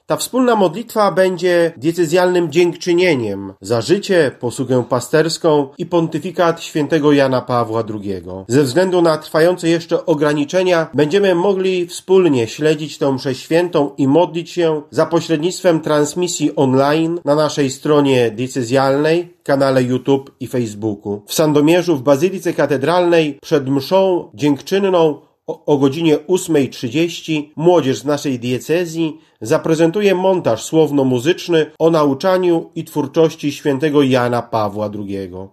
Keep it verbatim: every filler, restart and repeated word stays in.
Ta wspólna modlitwa będzie diecezjalnym dziękczynieniem za życie, posługę pasterską i pontyfikat świętego Jana Pawła drugiego. Ze względu na trwające jeszcze ograniczenia będziemy mogli wspólnie śledzić tę mszę świętą i modlić się za pośrednictwem transmisji online na naszej stronie diecezjalnej, kanale YouTube i Facebooku. W Sandomierzu w Bazylice Katedralnej przed mszą dziękczynną o, o godzinie ósmej trzydzieści młodzież z naszej diecezji zaprezentuje montaż słowno-muzyczny o nauczaniu i twórczości świętego Jana Pawła drugiego.